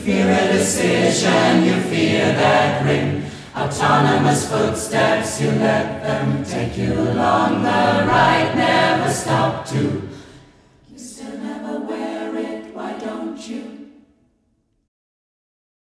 Fear a decision, you fear that ring. Autonomous footsteps, you let them take you along the right, never stop to